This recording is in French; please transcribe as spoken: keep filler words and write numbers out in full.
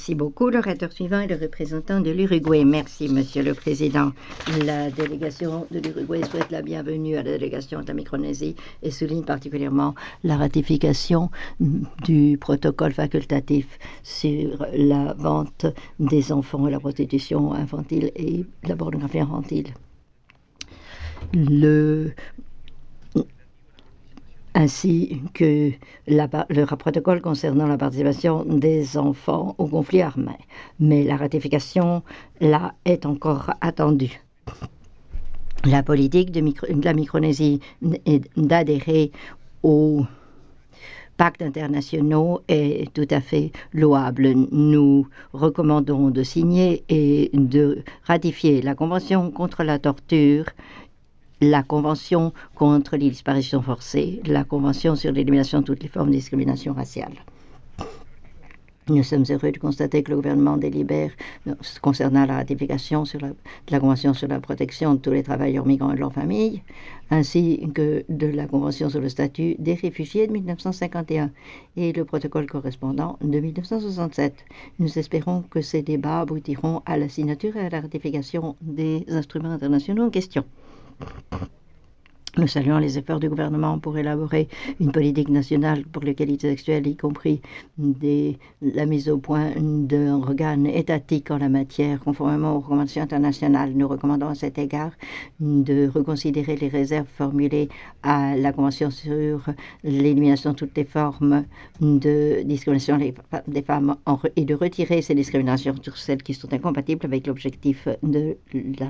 Merci beaucoup. L'orateur suivant est le représentant de l'Uruguay. Merci, Monsieur le Président. La délégation de l'Uruguay souhaite la bienvenue à la délégation de la Micronésie et souligne particulièrement la ratification du protocole facultatif sur la vente des enfants et la prostitution infantile et la pornographie infantile. Le ainsi que la, le protocole concernant la participation des enfants au conflit armé. Mais la ratification, là, est encore attendue. La politique de, micro, de la Micronésie d'adhérer aux pactes internationaux est tout à fait louable. Nous recommandons de signer et de ratifier la Convention contre la torture, la Convention contre les disparitions forcées, la Convention sur l'élimination de toutes les formes de discrimination raciale. Nous sommes heureux de constater que le gouvernement délibère concernant la ratification sur la, de la Convention sur la protection de tous les travailleurs migrants et de leurs familles, ainsi que de la Convention sur le statut des réfugiés de mille neuf cent cinquante et un et le protocole correspondant de mille neuf cent soixante-sept. Nous espérons que ces débats aboutiront à la signature et à la ratification des instruments internationaux en question. Nous saluons les efforts du gouvernement pour élaborer une politique nationale pour l'égalité sexuelle, y compris des, la mise au point d'un organe étatique en la matière, conformément aux recommandations internationales. Nous recommandons à cet égard de reconsidérer les réserves formulées à la Convention sur l'élimination de toutes les formes de discrimination des femmes et de retirer ces discriminations sur celles qui sont incompatibles avec l'objectif de la